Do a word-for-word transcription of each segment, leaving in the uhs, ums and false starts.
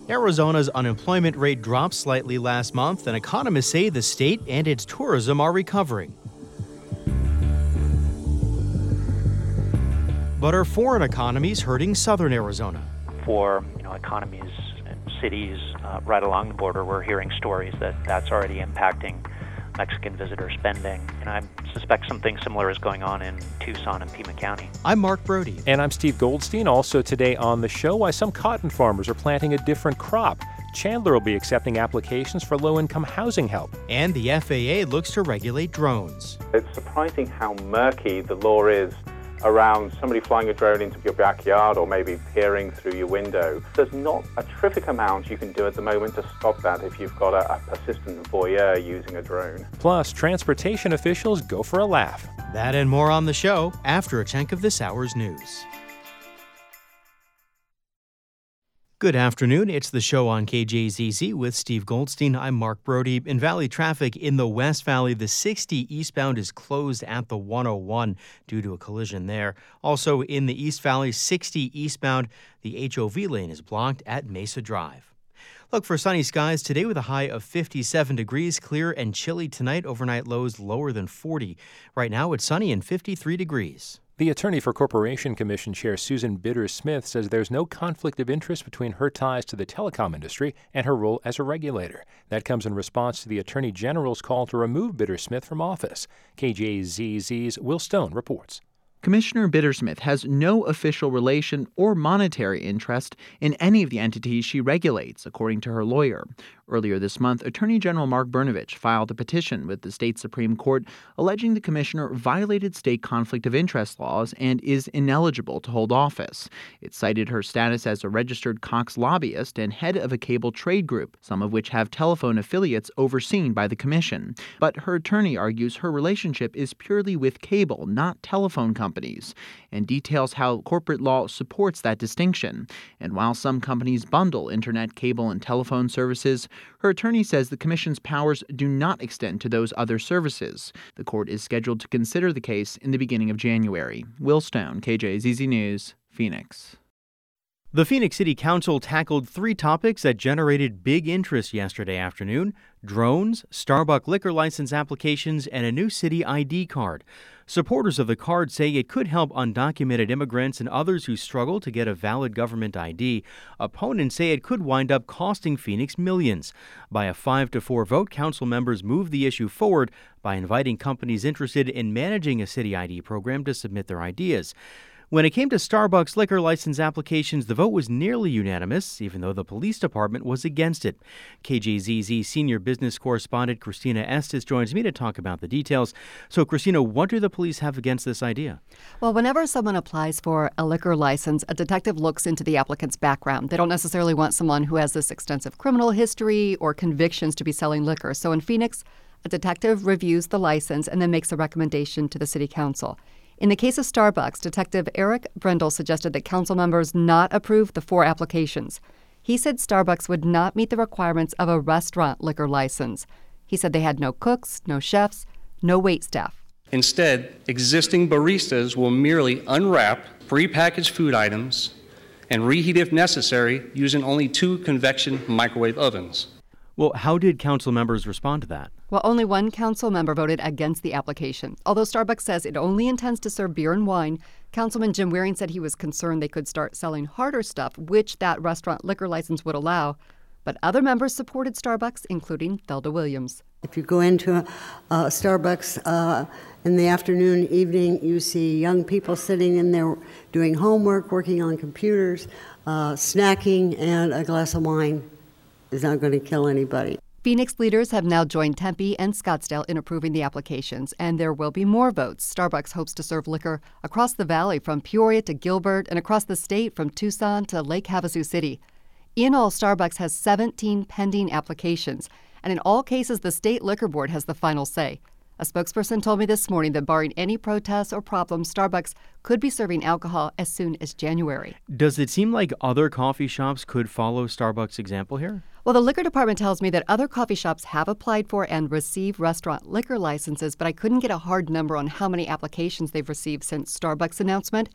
Arizona's unemployment rate dropped slightly last month, and economists say the state and its tourism are recovering. But are foreign economies hurting southern Arizona? For you know economies and cities uh, right along the border, we're hearing stories that that's already impacting Mexican visitor spending, and I suspect something similar is going on in Tucson and Pima County. I'm Mark Brody. And I'm Steve Goldstein. Also today on the show, why some cotton farmers are planting a different crop. Chandler will be accepting applications for low-income housing help. And the F A A looks to regulate drones. It's surprising how murky the law is around somebody flying a drone into your backyard or maybe peering through your window. There's not a terrific amount you can do at the moment to stop that if you've got a, a persistent voyeur using a drone. Plus, transportation officials go for a laugh. That and more on the show after a chunk of this hour's news. Good afternoon. It's the show on K J Z Z with Steve Goldstein. I'm Mark Brody. In Valley traffic in the West Valley, the sixty eastbound is closed at the one oh one due to a collision there. Also in the East Valley, sixty eastbound, the H O V lane is blocked at Mesa Drive. Look for sunny skies today with a high of fifty-seven degrees, clear and chilly tonight. Overnight lows lower than forty. Right now it's sunny and fifty-three degrees. The attorney for Corporation Commission Chair Susan Bitters-Smith says there's no conflict of interest between her ties to the telecom industry and her role as a regulator. That comes in response to the Attorney General's call to remove Bitters-Smith from office. K J Z Z's Will Stone reports. Commissioner Bitters-Smith has no official relation or monetary interest in any of the entities she regulates, according to her lawyer. Earlier this month, Attorney General Mark Brnovich filed a petition with the state Supreme Court alleging the commissioner violated state conflict of interest laws and is ineligible to hold office. It cited her status as a registered Cox lobbyist and head of a cable trade group, some of which have telephone affiliates overseen by the commission. But her attorney argues her relationship is purely with cable, not telephone companies, and details how corporate law supports that distinction. And while some companies bundle internet, cable, and telephone services, her attorney says the commission's powers do not extend to those other services. The court is scheduled to consider the case in the beginning of January. Will Stone, K J Z Z News, Phoenix. The Phoenix City Council tackled three topics that generated big interest yesterday afternoon: drones, Starbucks liquor license applications, and a new city I D card. Supporters of the card say it could help undocumented immigrants and others who struggle to get a valid government I D. Opponents say it could wind up costing Phoenix millions. By a five to four vote, council members moved the issue forward by inviting companies interested in managing a city I D program to submit their ideas. When it came to Starbucks liquor license applications, the vote was nearly unanimous, even though the police department was against it. K J Z Z senior business correspondent Christina Estes joins me to talk about the details. So, Christina, what do the police have against this idea? Well, whenever someone applies for a liquor license, a detective looks into the applicant's background. They don't necessarily want someone who has this extensive criminal history or convictions to be selling liquor. So in Phoenix, a detective reviews the license and then makes a recommendation to the city council. In the case of Starbucks, Detective Eric Brendel suggested that council members not approve the four applications. He said Starbucks would not meet the requirements of a restaurant liquor license. He said they had no cooks, no chefs, no wait staff. Instead, existing baristas will merely unwrap prepackaged food items and reheat if necessary using only two convection microwave ovens. Well, how did council members respond to that? Well, only one council member voted against the application. Although Starbucks says it only intends to serve beer and wine, Councilman Jim Wearing said he was concerned they could start selling harder stuff, which that restaurant liquor license would allow. But other members supported Starbucks, including Thelda Williams. If you go into a, a Starbucks uh, in the afternoon, evening, you see young people sitting in there doing homework, working on computers, uh, snacking, and a glass of wine is not going to kill anybody. Phoenix leaders have now joined Tempe and Scottsdale in approving the applications, and there will be more votes. Starbucks hopes to serve liquor across the valley from Peoria to Gilbert and across the state from Tucson to Lake Havasu City. In all, Starbucks has seventeen pending applications, and in all cases, the state liquor board has the final say. A spokesperson told me this morning that barring any protests or problems, Starbucks could be serving alcohol as soon as January. Does it seem like other coffee shops could follow Starbucks' example here? Well, the liquor department tells me that other coffee shops have applied for and received restaurant liquor licenses, but I couldn't get a hard number on how many applications they've received since Starbucks' announcement.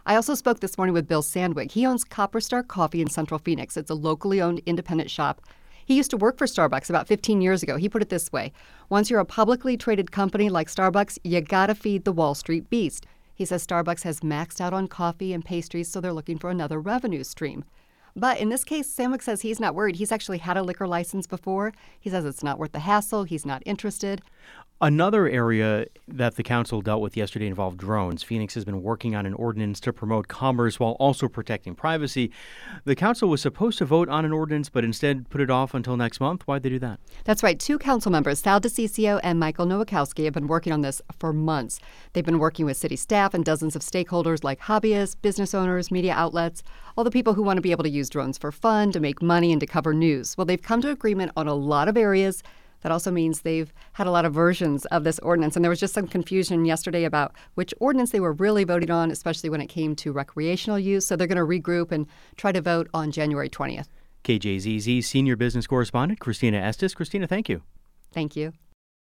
I also spoke this morning with Bill Sandwig. He owns Copper Star Coffee in Central Phoenix. It's a locally owned independent shop. He used to work for Starbucks about fifteen years ago. He put it this way: once you're a publicly traded company like Starbucks, you gotta feed the Wall Street beast. He says Starbucks has maxed out on coffee and pastries, so they're looking for another revenue stream. But in this case, Sandwig says he's not worried. He's actually had a liquor license before. He says it's not worth the hassle. He's not interested. Another area that the council dealt with yesterday involved drones. Phoenix has been working on an ordinance to promote commerce while also protecting privacy. The council was supposed to vote on an ordinance, but instead put it off until next month. Why'd they do that? That's right. Two council members, Sal DeCiccio and Michael Nowakowski, have been working on this for months. They've been working with city staff and dozens of stakeholders like hobbyists, business owners, media outlets, all the people who want to be able to use drones for fun, to make money, and to cover news. Well, they've come to agreement on a lot of areas. That also means they've had a lot of versions of this ordinance. And there was just some confusion yesterday about which ordinance they were really voting on, especially when it came to recreational use. So they're going to regroup and try to vote on January twentieth. K J Z Z senior business correspondent Christina Estes. Christina, thank you. Thank you.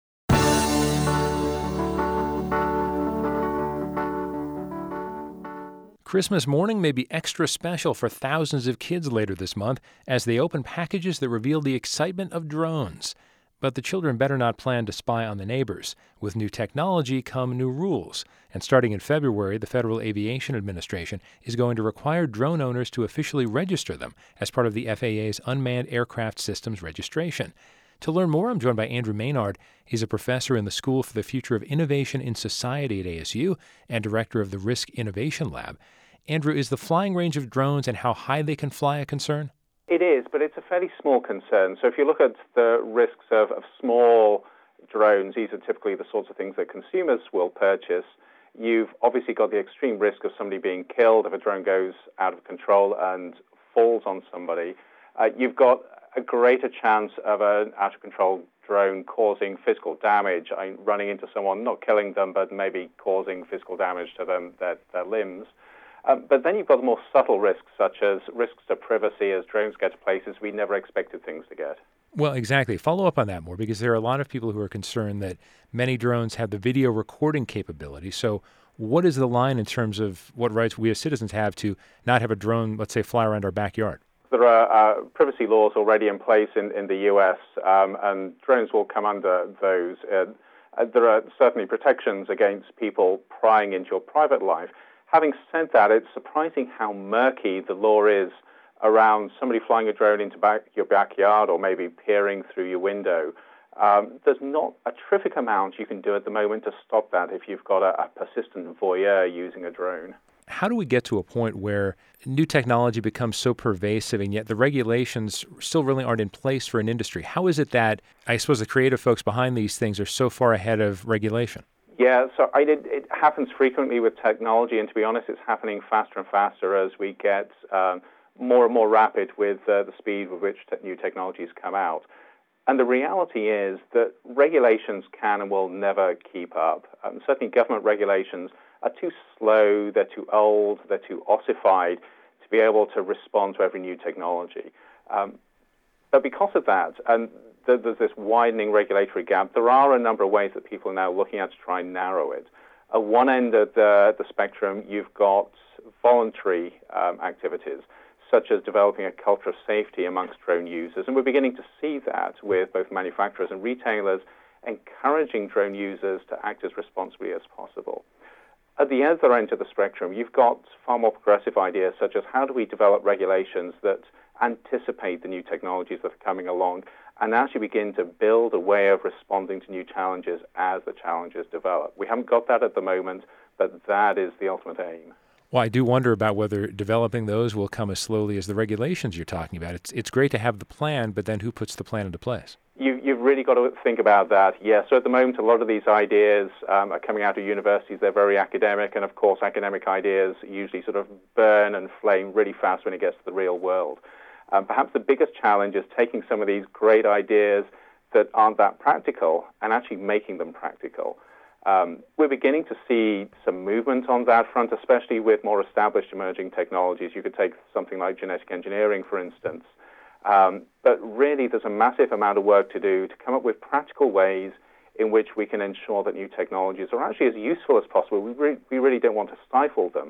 Christmas morning may be extra special for thousands of kids later this month as they open packages that reveal the excitement of drones. But the children better not plan to spy on the neighbors. With new technology come new rules. And starting in February, the Federal Aviation Administration is going to require drone owners to officially register them as part of the F A A's Unmanned Aircraft Systems registration. To learn more, I'm joined by Andrew Maynard. He's a professor in the School for the Future of Innovation in Society at A S U and director of the Risk Innovation Lab. Andrew, is the flying range of drones and how high they can fly a concern? It is, but it's a fairly small concern. So if you look at the risks of, of small drones, these are typically the sorts of things that consumers will purchase. You've obviously got the extreme risk of somebody being killed if a drone goes out of control and falls on somebody. Uh, you've got a greater chance of an out-of-control drone causing physical damage, I mean, running into someone, not killing them, but maybe causing physical damage to them, their, their limbs. Um, but then you've got the more subtle risks, such as risks to privacy as drones get to places we never expected things to get. Well, exactly. Follow up on that more, because there are a lot of people who are concerned that many drones have the video recording capability. So what is the line in terms of what rights we as citizens have to not have a drone, let's say, fly around our backyard? There are uh, privacy laws already in place in, in the U S, um, and drones will come under those. Uh, uh, there are certainly protections against people prying into your private life. Having said that, it's surprising how murky the law is around somebody flying a drone into back, your backyard or maybe peering through your window. Um, there's not a terrific amount you can do at the moment to stop that if you've got a, a persistent voyeur using a drone. How do we get to a point where new technology becomes so pervasive and yet the regulations still really aren't in place for an industry? How is it that, I suppose, the creative folks behind these things are so far ahead of regulation? Yeah, so I did, it happens frequently with technology, and to be honest, it's happening faster and faster as we get um, more and more rapid with uh, the speed with which te- new technologies come out. And the reality is that regulations can and will never keep up. Um, certainly government regulations are too slow, they're too old, they're too ossified to be able to respond to every new technology. Um, but because of that, and there's this widening regulatory gap, there are a number of ways that people are now looking at to try and narrow it. At one end of the, the spectrum, you've got voluntary um, activities, such as developing a culture of safety amongst drone users. And we're beginning to see that with both manufacturers and retailers encouraging drone users to act as responsibly as possible. At the other end of the spectrum, you've got far more progressive ideas, such as how do we develop regulations that anticipate the new technologies that are coming along and actually begin to build a way of responding to new challenges as the challenges develop. We haven't got that at the moment, but that is the ultimate aim. Well, I do wonder about whether developing those will come as slowly as the regulations you're talking about. It's it's great to have the plan, but then who puts the plan into place? You, you've really got to think about that. Yeah, so at the moment, a lot of these ideas um, are coming out of universities. They're very academic, and of course, academic ideas usually sort of burn and flame really fast when it gets to the real world. Um, perhaps the biggest challenge is taking some of these great ideas that aren't that practical and actually making them practical. Um, we're beginning to see some movement on that front, especially with more established emerging technologies. You could take something like genetic engineering, for instance. Um, but really, there's a massive amount of work to do to come up with practical ways in which we can ensure that new technologies are actually as useful as possible. We, re- we really don't want to stifle them.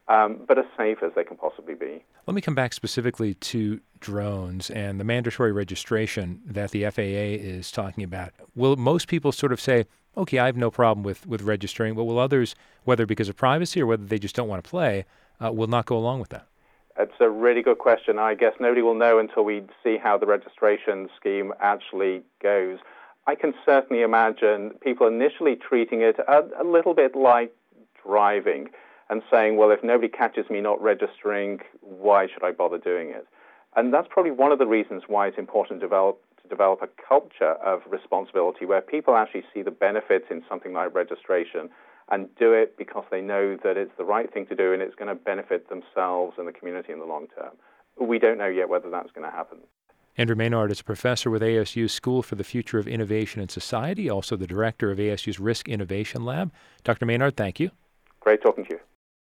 um, but as safe as they can possibly be. Let me come back specifically to drones and the mandatory registration that the F A A is talking about. Will most people sort of say, okay, I have no problem with, with registering, but will others, whether because of privacy or whether they just don't want to play, uh, will not go along with that? It's a really good question. I guess nobody will know until we see how the registration scheme actually goes. I can certainly imagine people initially treating it a, a little bit like driving and saying, well, if nobody catches me not registering, why should I bother doing it? And that's probably one of the reasons why it's important to develop, to develop a culture of responsibility where people actually see the benefits in something like registration and do it because they know that it's the right thing to do and it's going to benefit themselves and the community in the long term. We don't know yet whether that's going to happen. Andrew Maynard is a professor with A S U's School for the Future of Innovation and Society, also the director of A S U's Risk Innovation Lab. Doctor Maynard, thank you. Great talking to you.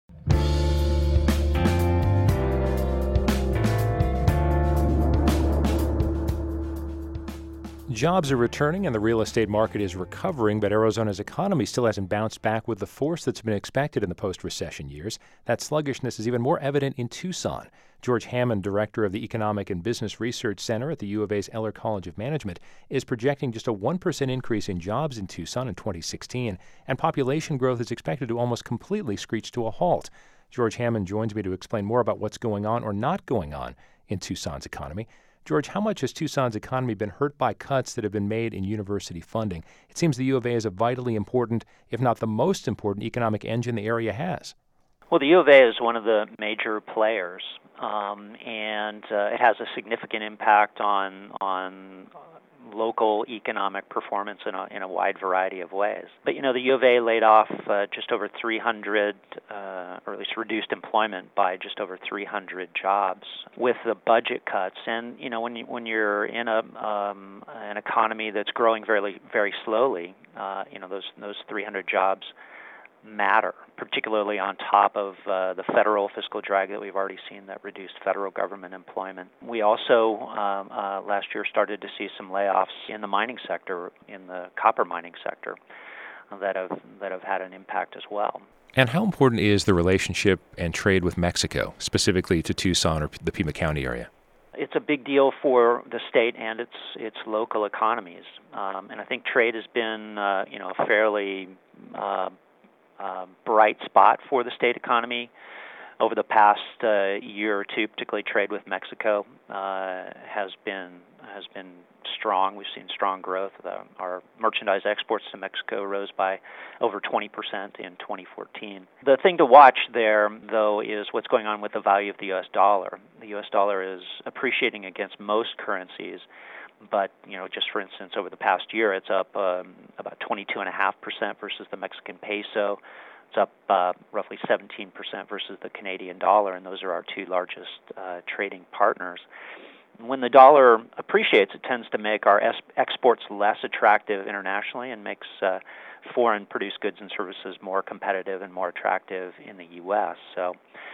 Jobs are returning and the real estate market is recovering, but Arizona's economy still hasn't bounced back with the force that's been expected in the post-recession years. That sluggishness is even more evident in Tucson. George Hammond, director of the Economic and Business Research Center at the U of A's Eller College of Management, is projecting just a one percent increase in jobs in Tucson in twenty sixteen, and population growth is expected to almost completely screech to a halt. George Hammond joins me to explain more about what's going on or not going on in Tucson's economy. George, how much has Tucson's economy been hurt by cuts that have been made in university funding? It seems the U of A is a vitally important, if not the most important, economic engine the area has. Well, the U of A is one of the major players, um, and uh, it has a significant impact on on local economic performance in a, in a wide variety of ways. But, you know, the U of A laid off uh, just over three hundred, uh, or at least reduced employment by just over three hundred jobs with the budget cuts. And, you know, when, you, when you're in a um, an economy that's growing very, very slowly, uh, you know, those those three hundred jobs matter, particularly on top of uh, the federal fiscal drag that we've already seen that reduced federal government employment. We also um, uh, last year started to see some layoffs in the mining sector, in the copper mining sector, uh, that have that have had an impact as well. And how important is the relationship and trade with Mexico, specifically to Tucson or the Pima County area? It's a big deal for the state and its its local economies, um, and I think trade has been uh, you know a fairly uh, Uh, bright spot for the state economy over the past uh, year or two. Particularly trade with Mexico uh, has been has been strong. We've seen strong growth. The, our merchandise exports to Mexico rose by over twenty percent in twenty fourteen. The thing to watch there, though, is what's going on with the value of the U S dollar. The U S dollar is appreciating against most currencies. But, you know, just for instance, over the past year, it's up um, about twenty-two point five percent versus the Mexican peso. It's up uh, roughly seventeen percent versus the Canadian dollar, and those are our two largest uh, trading partners. When the dollar appreciates, it tends to make our es- exports less attractive internationally and makes uh, foreign-produced goods and services more competitive and more attractive in the U S. So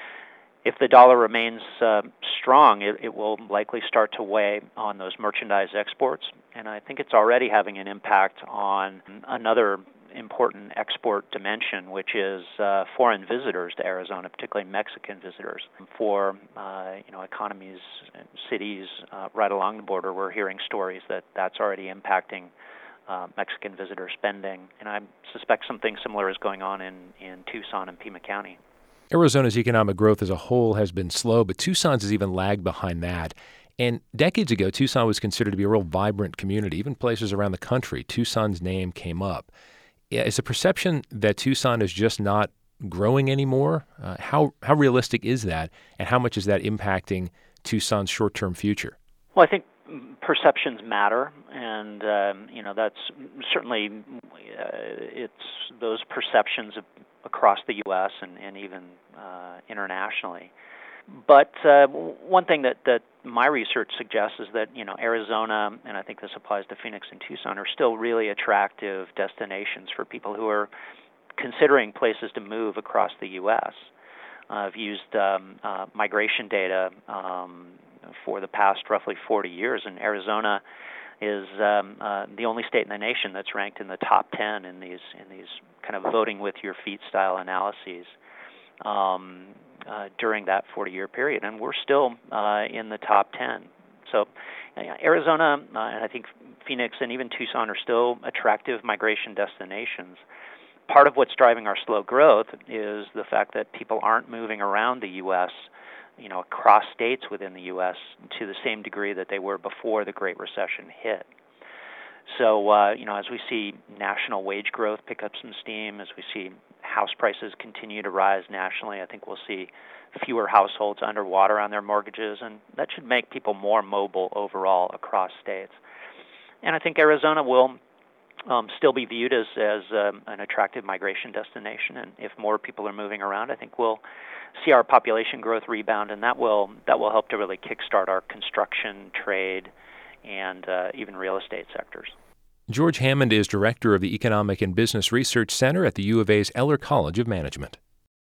if the dollar remains uh, strong, it, it will likely start to weigh on those merchandise exports. And I think it's already having an impact on another important export dimension, which is uh, foreign visitors to Arizona, particularly Mexican visitors. For uh, you know economies, and cities uh, right along the border, we're hearing stories that that's already impacting uh, Mexican visitor spending. And I suspect something similar is going on in, in Tucson and Pima County. Arizona's economic growth as a whole has been slow, but Tucson's has even lagged behind that. And decades ago, Tucson was considered to be a real vibrant community. Even places around the country, Tucson's name came up. Is the perception that Tucson is just not growing anymore? Uh, how how realistic is that, and how much is that impacting Tucson's short-term future? Well, I think perceptions matter, and um, you know that's certainly uh, it's those perceptions of, across the U S and, and even uh, internationally. But uh, one thing that, that my research suggests is that you know Arizona, and I think this applies to Phoenix and Tucson, are still really attractive destinations for people who are considering places to move across the U S. Uh, I've used um, uh, migration data um, for the past roughly forty years, and Arizona is um, uh, the only state in the nation that's ranked in the top ten in these in these kind of voting with your feet style analyses. Um, uh, during that forty-year period, and we're still uh, in the top ten. So uh, Arizona, uh, and I think Phoenix and even Tucson are still attractive migration destinations. Part of what's driving our slow growth is the fact that people aren't moving around the U S, you know, across states within the U S to the same degree that they were before the Great Recession hit. So, uh, you know, as we see national wage growth pick up some steam, as we see house prices continue to rise nationally, I think we'll see fewer households underwater on their mortgages, and that should make people more mobile overall across states. And I think Arizona will um, still be viewed as, as um, an attractive migration destination, and if more people are moving around, I think we'll see our population growth rebound, and that will that will help to really kickstart our construction, trade, and uh, even real estate sectors. George Hammond is director of the Economic and Business Research Center at the U of A's Eller College of Management.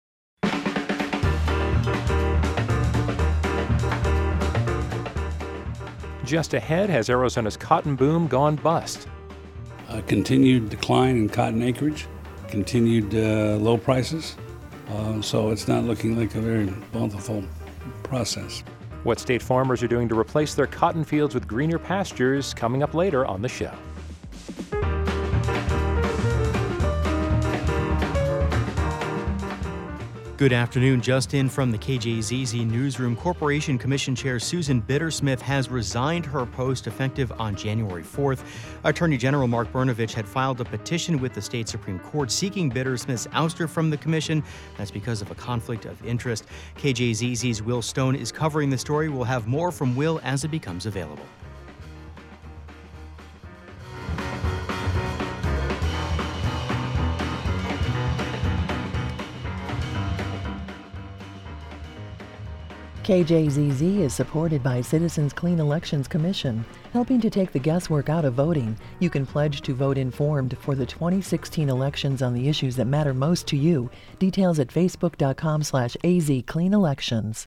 Just ahead, has Arizona's cotton boom gone bust? A continued decline in cotton acreage, continued uh, low prices, uh, so it's not looking like a very bountiful process. What state farmers are doing to replace their cotton fields with greener pastures coming up later on the show. Good afternoon. Just in from the K J Z Z Newsroom, Corporation Commission Chair Susan Bittersmith has resigned her post effective on January fourth. Attorney General Mark Brnovich had filed a petition with the state Supreme Court seeking Bittersmith's ouster from the commission. That's because of a conflict of interest. K J Z Z's Will Stone is covering the story. We'll have more from Will as it becomes available. K J Z Z is supported by Citizens Clean Elections Commission, helping to take the guesswork out of voting. You can pledge to vote informed for the twenty sixteen elections on the issues that matter most to you. Details at facebook.com slash azcleanelections.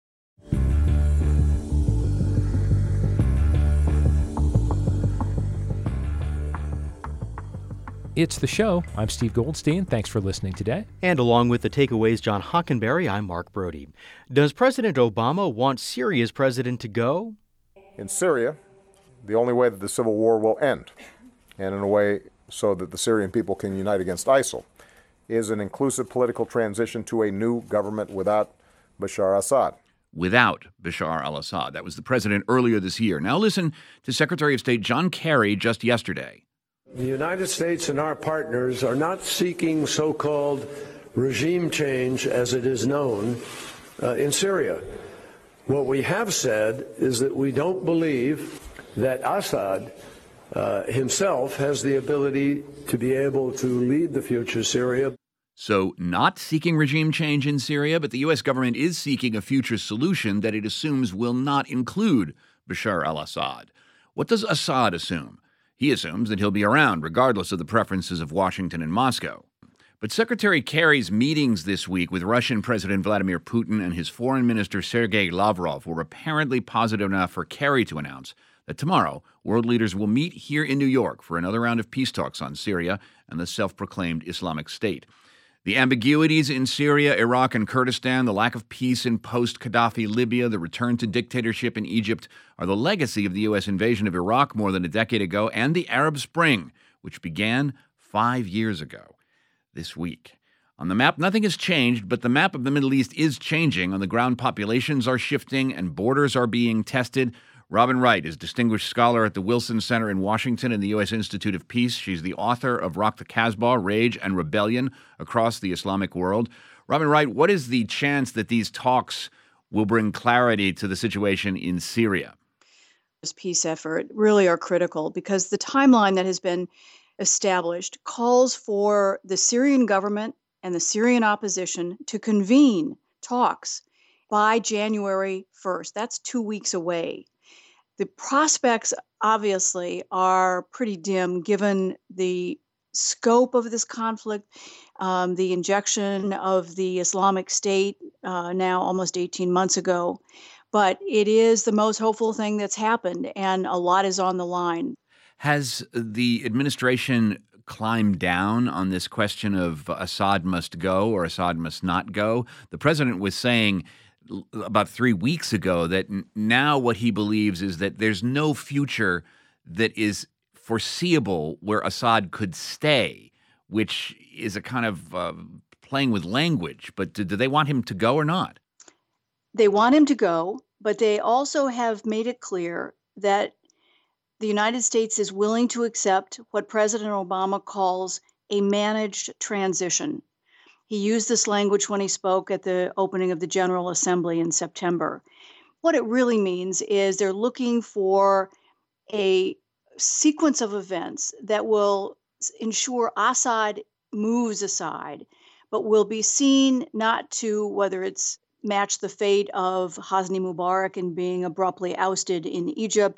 It's the show. I'm Steve Goldstein. Thanks for listening today. And along with the takeaways, John Hockenberry, I'm Mark Brody. Does President Obama want Syria's president to go? In Syria, the only way that the civil war will end, and in a way so that the Syrian people can unite against ISIL, is an inclusive political transition to a new government without Bashar Assad. Without Bashar al-Assad. That was the president earlier this year. Now listen to Secretary of State John Kerry just yesterday. The United States and our partners are not seeking so-called regime change, as it is known, uh, in Syria. What we have said is that we don't believe that Assad uh, himself has the ability to be able to lead the future Syria. So not seeking regime change in Syria, but the U S government is seeking a future solution that it assumes will not include Bashar al-Assad. What does Assad assume? He assumes that he'll be around, regardless of the preferences of Washington and Moscow. But Secretary Kerry's meetings this week with Russian President Vladimir Putin and his Foreign Minister Sergei Lavrov were apparently positive enough for Kerry to announce that tomorrow world leaders will meet here in New York for another round of peace talks on Syria and the self-proclaimed Islamic State. The ambiguities in Syria, Iraq, and Kurdistan, the lack of peace in post-Gaddafi Libya, the return to dictatorship in Egypt are the legacy of the U S invasion of Iraq more than a decade ago and the Arab Spring, which began five years ago this week. On the map, nothing has changed, but the map of the Middle East is changing. On the ground, populations are shifting and borders are being tested. Robin Wright is Distinguished Scholar at the Wilson Center in Washington and the U S Institute of Peace. She's the author of Rock the Kasbah, Rage and Rebellion Across the Islamic World. Robin Wright, what is the chance that these talks will bring clarity to the situation in Syria? This peace effort really are critical because the timeline that has been established calls for the Syrian government and the Syrian opposition to convene talks by January first. That's two weeks away. The prospects, obviously, are pretty dim given the scope of this conflict, um, the injection of the Islamic State uh, now almost eighteen months ago. But it is the most hopeful thing that's happened, and a lot is on the line. Has the administration climb down on this question of Assad must go or Assad must not go. The president was saying about three weeks ago that now what he believes is that there's no future that is foreseeable where Assad could stay, which is a kind of uh, playing with language. But do, do they want him to go or not? They want him to go, but they also have made it clear that the United States is willing to accept what President Obama calls a managed transition. He used this language when he spoke at the opening of the General Assembly in September. What it really means is they're looking for a sequence of events that will ensure Assad moves aside, but will be seen not to whether it's match the fate of Hosni Mubarak in being abruptly ousted in Egypt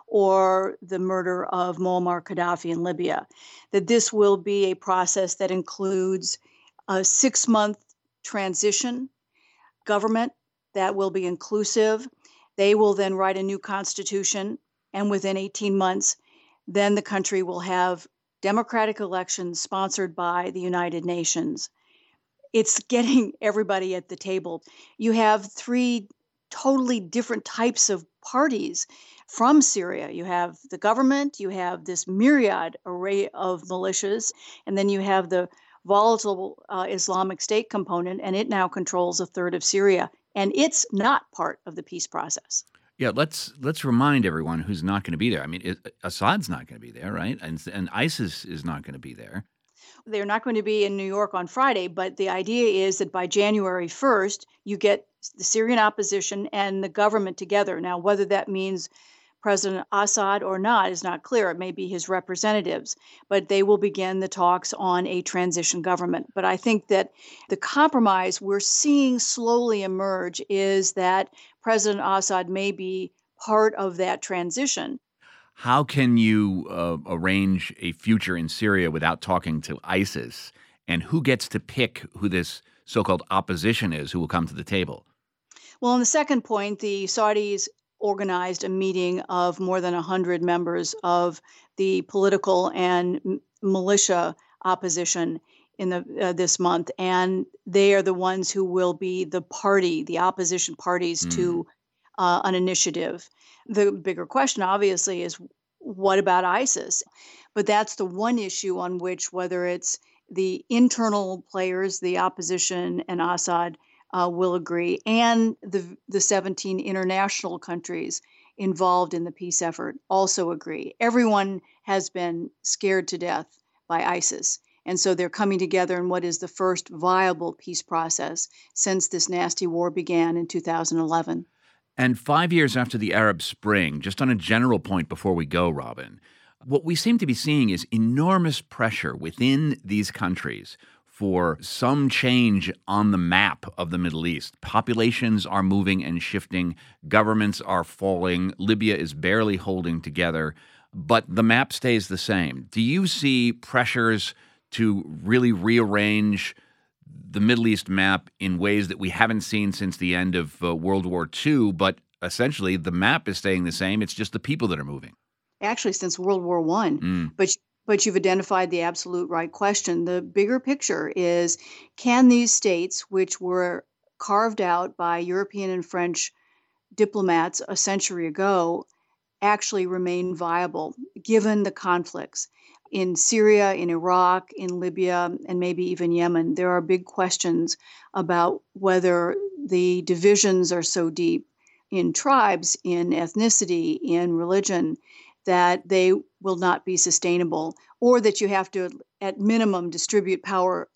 or the murder of Muammar Gaddafi in Libya, that this will be a process that includes a six-month transition government that will be inclusive. They will then write a new constitution, and within eighteen months, then the country will have democratic elections sponsored by the United Nations. It's getting everybody at the table. You have three totally different types of parties from Syria. You have the government, you have this myriad array of militias, and then you have the volatile uh, Islamic State component, and it now controls a third of Syria, and it's not part of the peace process. Yeah, let's let's remind everyone who's not going to be there. I mean, it, Assad's not going to be there, right? And and ISIS is not going to be there. They're not going to be in New York on Friday, but the idea is that by January first, you get the Syrian opposition and the government together. Now, whether that means President Assad or not is not clear. It may be his representatives, but they will begin the talks on a transition government. But I think that the compromise we're seeing slowly emerge is that President Assad may be part of that transition. How can you uh, arrange a future in Syria without talking to ISIS? And who gets to pick who this so-called opposition is who will come to the table? Well, on the second point, the Saudis organized a meeting of more than one hundred members of the political and m- militia opposition in the uh, this month, and they are the ones who will be the party, the opposition parties mm. to uh, an initiative. The bigger question, obviously, is what about ISIS? But that's the one issue on which, whether it's the internal players, the opposition and Assad, Uh, will agree, and the the seventeen international countries involved in the peace effort also agree. Everyone has been scared to death by ISIS, and so they're coming together in what is the first viable peace process since this nasty war began in two thousand eleven. And five years after the Arab Spring, just on a general point before we go, Robin, what we seem to be seeing is enormous pressure within these countries for some change on the map of the Middle East. Populations are moving and shifting. Governments are falling. Libya is barely holding together, but the map stays the same. Do you see pressures to really rearrange the Middle East map in ways that we haven't seen since the end of uh, World War Two, but essentially the map is staying the same? It's just the people that are moving. Actually, since World War One, mm. but But you've identified the absolute right question. The bigger picture is, can these states, which were carved out by European and French diplomats a century ago, actually remain viable given the conflicts in Syria, in Iraq, in Libya, and maybe even Yemen? There are big questions about whether the divisions are so deep in tribes, in ethnicity, in religion, that they will not be sustainable, or that you have to, at minimum, distribute power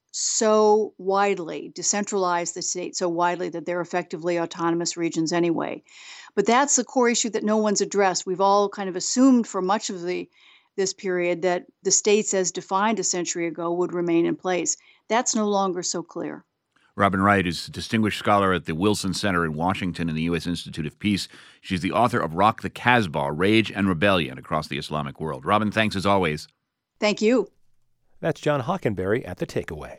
so widely, decentralize the state so widely that they're effectively autonomous regions anyway. But that's the core issue that no one's addressed. We've all kind of assumed for much of the this period that the states as defined a century ago would remain in place. That's no longer so clear. Robin Wright is a distinguished scholar at the Wilson Center in Washington and the U S Institute of Peace. She's the author of Rock the Casbah, Rage and Rebellion Across the Islamic World. Robin, thanks as always. Thank you. That's John Hockenberry at The Takeaway.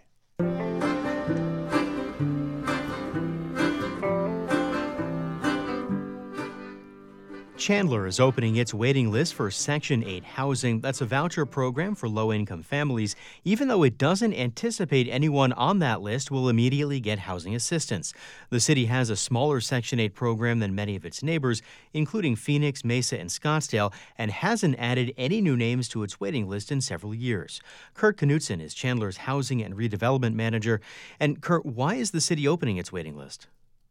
Chandler is opening its waiting list for Section eight housing. That's a voucher program for low-income families, even though it doesn't anticipate anyone on that list will immediately get housing assistance. The city has a smaller Section eight program than many of its neighbors, including Phoenix, Mesa, and Scottsdale, and hasn't added any new names to its waiting list in several years. Kurt Knutson is Chandler's housing and redevelopment manager. And Kurt, why is the city opening its waiting list?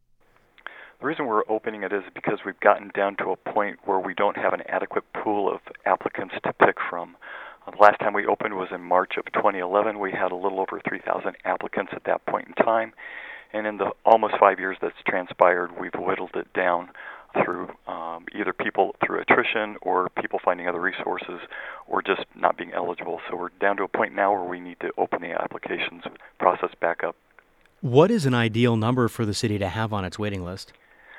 The reason we're opening it is because we've gotten down to a point where we don't have an adequate pool of applicants to pick from. Uh, the last time we opened was in March of twenty eleven. We had a little over three thousand applicants at that point in time. And in the almost five years that's transpired, we've whittled it down through um, either people through attrition or people finding other resources or just not being eligible. So we're down to a point now where we need to open the applications process back up. What is an ideal number for the city to have on its waiting list?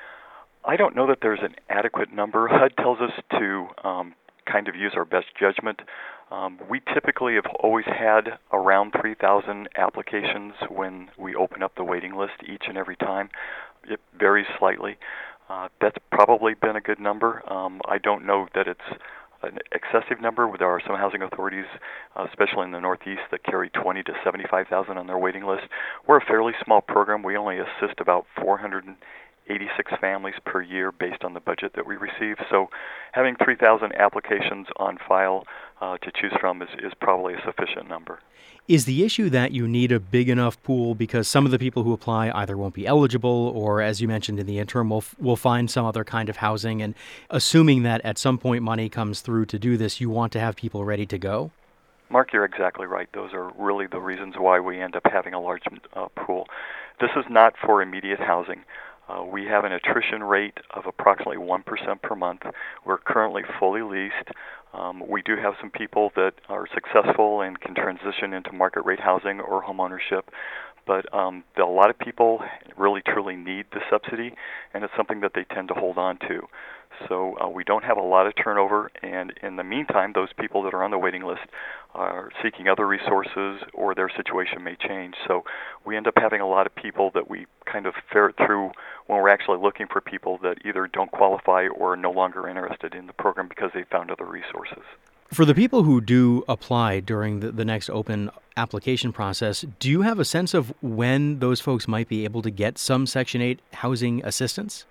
I don't know that there's an adequate number. H U D tells us to um, kind of use our best judgment. Um, we typically have always had around three thousand applications when we open up the waiting list each and every time. It varies slightly. Uh, that's probably been a good number. Um, I don't know that it's an excessive number. There are some housing authorities, uh, especially in the Northeast, that carry twenty to seventy-five thousand on their waiting list. We're a fairly small program. We only assist about four hundred eighty-six families per year based on the budget that we receive. So having three thousand applications on file uh, to choose from is, is probably a sufficient number. Is the issue that you need a big enough pool because some of the people who apply either won't be eligible or, as you mentioned in the interim, will will find some other kind of housing? And assuming that at some point money comes through to do this, you want to have people ready to go? Mark, you're exactly right. Those are really the reasons why we end up having a large uh, pool. This is not for immediate housing. Uh, we have an attrition rate of approximately one percent per month. We're currently fully leased. Um, we do have some people that are successful and can transition into market rate housing or home ownership, but um, a lot of people really truly need the subsidy, and it's something that they tend to hold on to. So uh, we don't have a lot of turnover, and in the meantime, those people that are on the waiting list are seeking other resources or their situation may change. So we end up having a lot of people that we kind of ferret through when we're actually looking for people that either don't qualify or are no longer interested in the program because they found other resources. For the people who do apply during the, the next open application process, do you have a sense of when those folks might be able to get some Section eight housing assistance?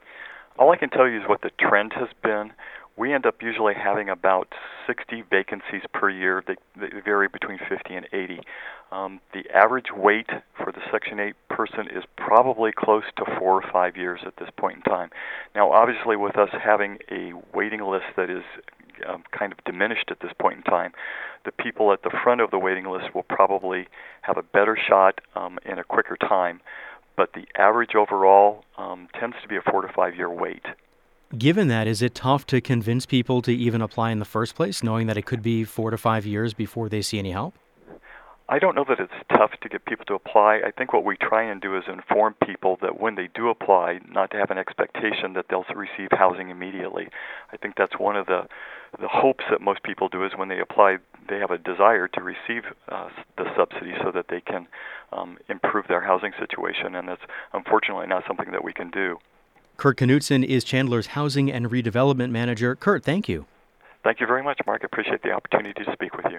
All I can tell you is what the trend has been. We end up usually having about sixty vacancies per year. They, they vary between fifty and eighty. Um, the average wait for the Section eight person is probably close to four or five years at this point in time. Now, obviously, with us having a waiting list that is um, kind of diminished at this point in time, the people at the front of the waiting list will probably have a better shot um, in a quicker time. But the average overall um, tends to be a four to five year wait. Given that, is it tough to convince people to even apply in the first place, knowing that it could be four to five years before they see any help? I don't know that it's tough to get people to apply. I think what we try and do is inform people that when they do apply, not to have an expectation that they'll receive housing immediately. I think that's one of the the hopes that most people do is when they apply, they have a desire to receive uh, the subsidy so that they can um, improve their housing situation, and that's unfortunately not something that we can do. Kurt Knutson is Chandler's Housing and Redevelopment Manager. Kurt, thank you. Thank you very much, Mark. I appreciate the opportunity to speak with you.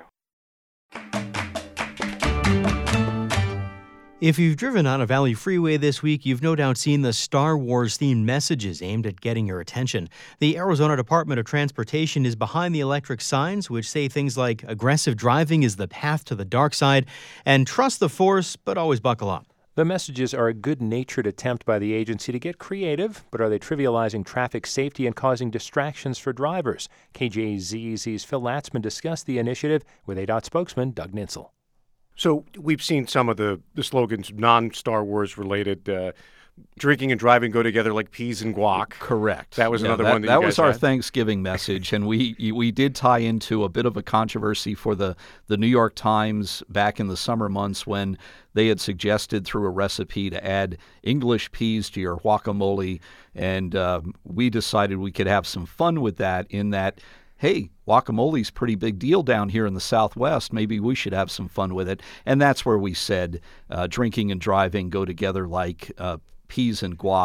If you've driven on a Valley Freeway this week, you've no doubt seen the Star Wars-themed messages aimed at getting your attention. The Arizona Department of Transportation is behind the electric signs, which say things like, aggressive driving is the path to the dark side, and trust the Force, but always buckle up. The messages are a good-natured attempt by the agency to get creative, but are they trivializing traffic safety and causing distractions for drivers? K J Z Z's Phil Latzman discussed the initiative with A D O T spokesman Doug Nitzel. So we've seen some of the, the slogans, non-Star Wars related, uh, drinking and driving go together like peas and guac. Correct. That was yeah, another that, one that, that you guys was our had. Thanksgiving message, and we we did tie into a bit of a controversy for the, the New York Times back in the summer months when they had suggested through a recipe to add English peas to your guacamole, and um, we decided we could have some fun with that in that, hey, guacamole's a pretty big deal down here in the Southwest. Maybe we should have some fun with it. And that's where we said uh, drinking and driving go together like uh, peas and guac.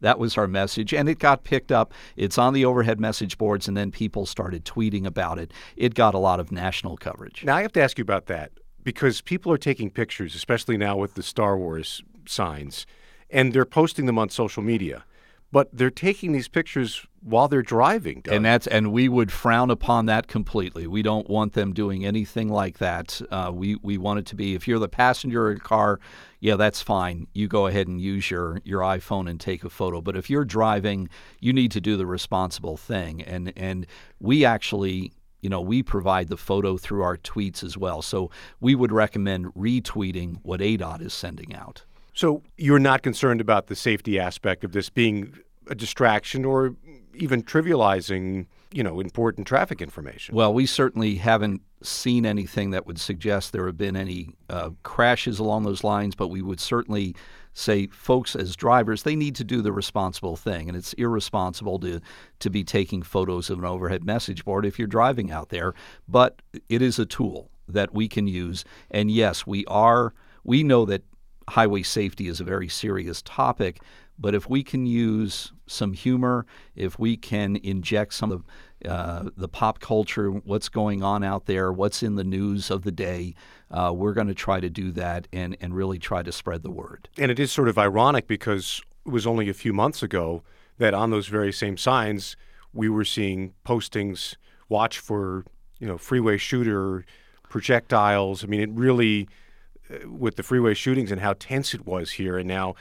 that was our message, and it got picked up. It's on the overhead message boards, and then people started tweeting about it. It got a lot of national coverage. Now, I have to ask you about that, because people are taking pictures, especially now with the Star Wars signs, and they're posting them on social media. But they're taking these pictures while they're driving, Doug. And that's and we would frown upon that completely. We don't want them doing anything like that. Uh, we we want it to be, if you're the passenger in a car, yeah, that's fine. You go ahead and use your, your iPhone and take a photo. But if you're driving, you need to do the responsible thing. And and we actually, you know, we provide the photo through our tweets as well. So we would recommend retweeting what A D O T is sending out. So you're not concerned about the safety aspect of this being a distraction or even trivializing, you know, important traffic information? Well, we certainly haven't seen anything that would suggest there have been any uh, crashes along those lines, but we would certainly say folks as drivers, they need to do the responsible thing, and it's irresponsible to, to be taking photos of an overhead message board if you're driving out there, but it is a tool that we can use, and yes, we are, we know that highway safety is a very serious topic, but if we can use some humor, if we can inject some of uh, the pop culture, what's going on out there, what's in the news of the day, uh, we're going to try to do that and, and really try to spread the word. And it is sort of ironic because it was only a few months ago that on those very same signs, we were seeing postings, watch for, you know, freeway shooter, projectiles. I mean, it really, with the freeway shootings and how tense it was here, and now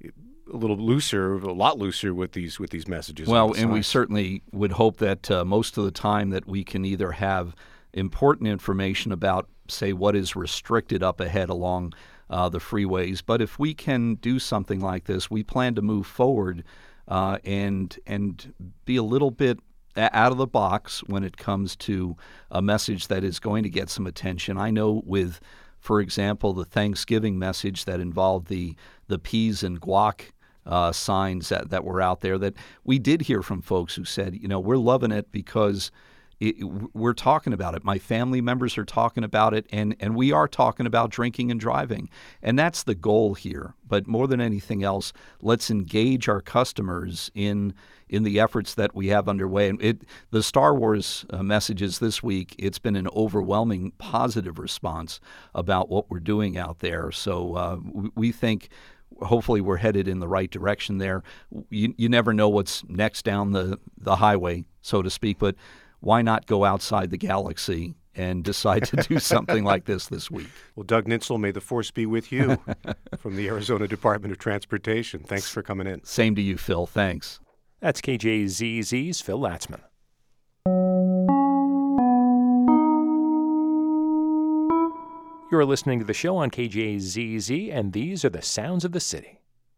a little looser, a lot looser with these with these messages. Well, and we certainly would hope that uh, most of the time that we can either have important information about, say, what is restricted up ahead along uh, the freeways. But if we can do something like this, we plan to move forward uh, and and be a little bit out of the box when it comes to a message that is going to get some attention. I know with, for example, the Thanksgiving message that involved the the peas and guac uh, signs that, that were out there, that we did hear from folks who said, you know, we're loving it because it, we're talking about it. My family members are talking about it, and, and we are talking about drinking and driving. And that's the goal here. But more than anything else, let's engage our customers in in the efforts that we have underway. And it, the Star Wars uh, messages this week, it's been an overwhelming positive response about what we're doing out there. So uh, we, we think hopefully we're headed in the right direction there. You, you never know what's next down the, the highway, so to speak, but why not go outside the galaxy and decide to do something like this this week? Well, Doug Nitzel, may the force be with you from the Arizona Department of Transportation. Thanks for coming in. Same to you, Phil. Thanks. That's K J Z Z's Phil Latzman. You're listening to the show on K J Z Z, and these are the sounds of the city.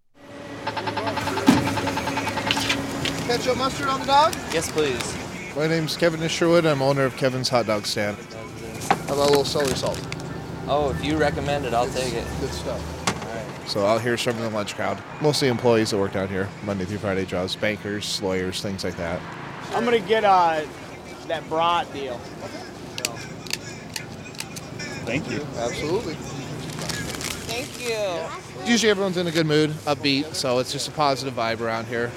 Ketchup mustard on the dog? Yes, please. My name's Kevin Sherwood. I'm owner of Kevin's Hot Dog Stand. How about a little celery salt? Oh, if you recommend it, I'll it's take it. Good stuff. So out here serving the lunch crowd. Mostly employees that work down here, Monday through Friday jobs, bankers, lawyers, things like that. I'm going to get uh, that brat deal. So. Thank you. Absolutely. Thank you. Usually everyone's in a good mood, upbeat, so it's just a positive vibe around here.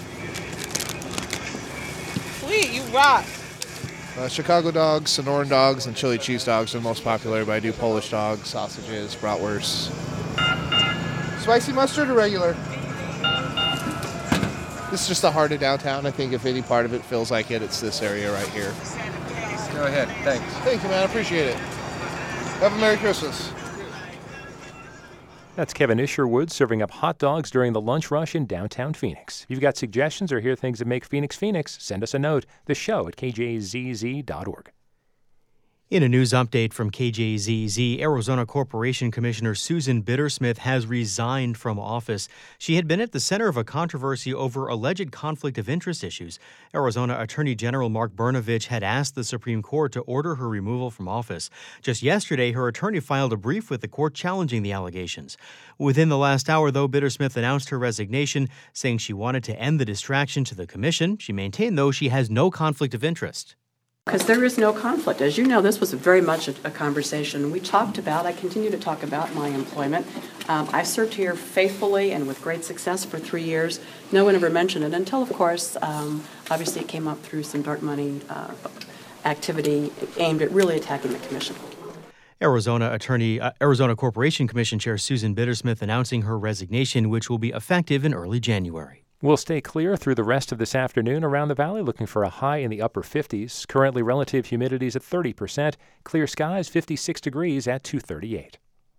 Sweet, you rock. Uh, Chicago dogs, Sonoran dogs, and chili cheese dogs are the most popular, but I do Polish dogs, sausages, bratwursts. Spicy mustard or regular? This is just the heart of downtown. I think if any part of it feels like it, it's this area right here. Go ahead. Thanks. Thank you, man. I appreciate it. Have a Merry Christmas. That's Kevin Isherwood serving up hot dogs during the lunch rush in downtown Phoenix. If you've got suggestions or hear things that make Phoenix Phoenix, send us a note. The show at k j z z dot org. In a news update from K J Z Z, Arizona Corporation Commissioner Susan Bittersmith has resigned from office. She had been at the center of a controversy over alleged conflict of interest issues. Arizona Attorney General Mark Brnovich had asked the Supreme Court to order her removal from office. Just yesterday, her attorney filed a brief with the court challenging the allegations. Within the last hour, though, Bittersmith announced her resignation, saying she wanted to end the distraction to the commission. She maintained, though, she has no conflict of interest. Because there is no conflict. As you know, this was very much a, a conversation we talked about. I continue to talk about my employment. Um, I served here faithfully and with great success for three years. No one ever mentioned it until, of course, um, obviously it came up through some dark money uh, activity aimed at really attacking the commission. Arizona Attorney, uh, Arizona Corporation Commission Chair Susan Bittersmith announcing her resignation, which will be effective in early January. We'll stay clear through the rest of this afternoon around the valley, looking for a high in the upper fifties. Currently, relative humidity is at thirty percent. Clear skies, fifty-six degrees at two thirty-eight.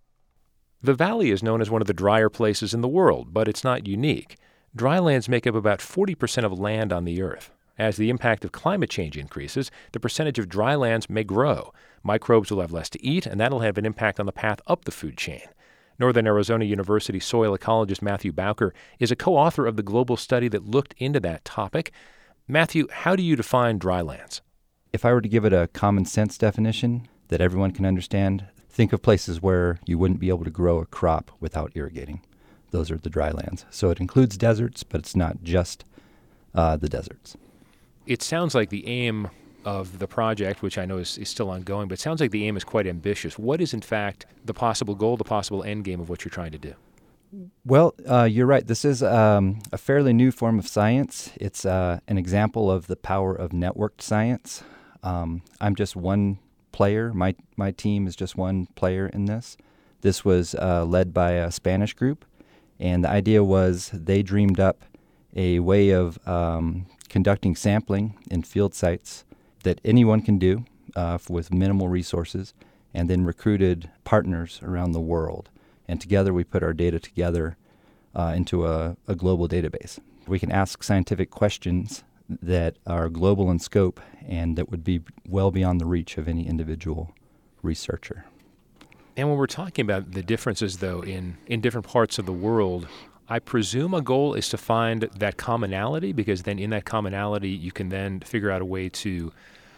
The valley is known as one of the drier places in the world, but it's not unique. Drylands make up about forty percent of land on the earth. As the impact of climate change increases, the percentage of drylands may grow. Microbes will have less to eat, and that'll have an impact on the path up the food chain. Northern Arizona University soil ecologist Matthew Bowker is a co-author of the global study that looked into that topic. Matthew, how do you define drylands? If I were to give it a common sense definition that everyone can understand, think of places where you wouldn't be able to grow a crop without irrigating. Those are the drylands. So it includes deserts, but it's not just uh, the deserts. It sounds like the aim of the project, which I know is, is still ongoing, but it sounds like the aim is quite ambitious. What is, in fact, the possible goal, the possible end game of what you're trying to do? Well, uh, you're right. This is um, a fairly new form of science. It's uh, an example of the power of networked science. Um, I'm just one player. My, my team is just one player in this. This was uh, led by a Spanish group, and the idea was they dreamed up a way of um, conducting sampling in field sites that anyone can do uh, with minimal resources, and then recruited partners around the world. And together we put our data together uh, into a, a global database. We can ask scientific questions that are global in scope and that would be well beyond the reach of any individual researcher. And when we're talking about the differences, though, in, in different parts of the world, I presume a goal is to find that commonality, because then in that commonality you can then figure out a way to